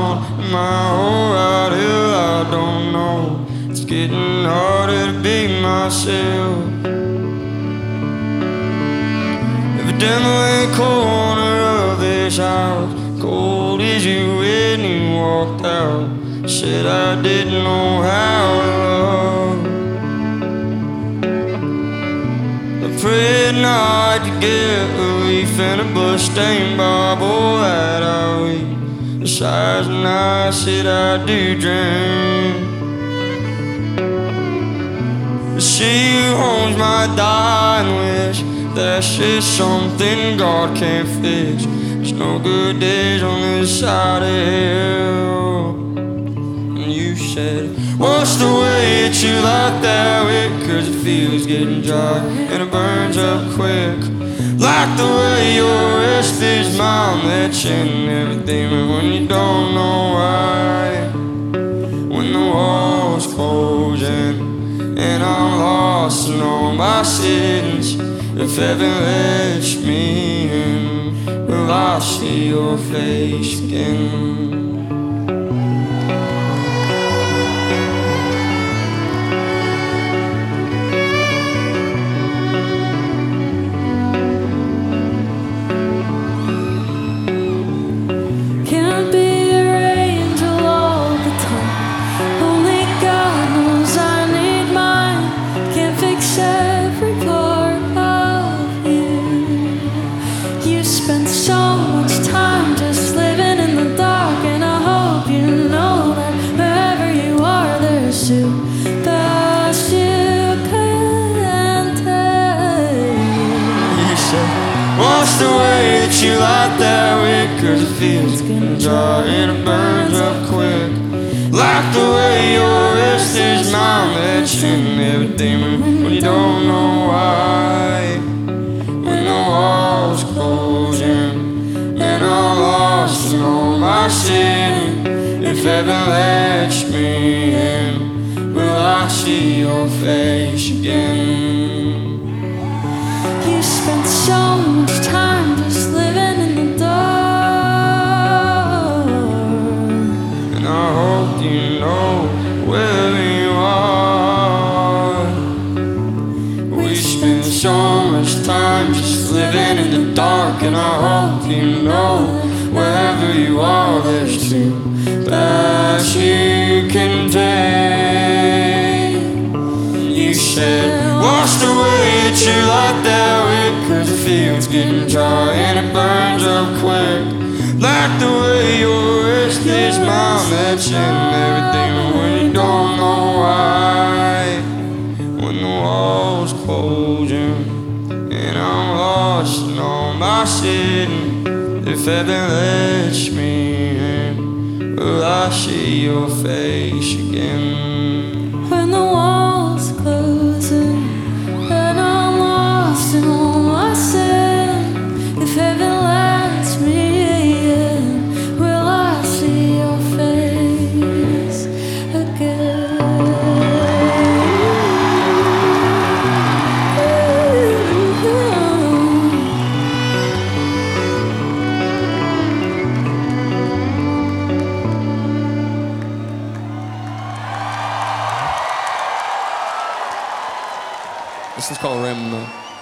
on. Am I alright? Hell, I don't know. It's getting harder to be myself. Evidently in the corner of this house, cold as you when you walked out. Said I didn't know how to love. I prayed not to get relief in a blood-stained Bible that I read. Besides, and I said I do drink. But she who owns my dying wish, that's just something God can't fix. There's no good days on this side of hell. And you said, what's the way that you like that wick? Cause it feels getting dry and it burns up quick. Like the way your wrist is mine, that chin and everything. But when you don't know why, when the walls closing and I'm lost in all my sins, if heaven lets me in, will I see your face again? Spent so much time just living in the dark, and I hope you know that wherever you are, there's two paths you can take. You said, what's the way that you like that wick? Cause it feels getting dry and it burns up quick. Like the way your wrist is mine, that chin and everything. When you don't know why, when the walls closing and I'm lost in all my sin, if heaven lets me in, will I see your face again? You spent so much time just living in the dark, and I hope you know wherever you are. We spend so much time just living in the dark, and I hope you know wherever you are, there's two paths you can take. You said, what's the way that you like that wick? Cause it feels getting dry and it burns up quick. Like the way your wrist is mine, that's in everything. But when you don't know why, when the walls closing and I'm lost in all my sin, if heaven lets me in, will I see your face again? when the walls closing and I'm lost in all my sin, if heaven lets me in, will I see your face again? This is called Remember.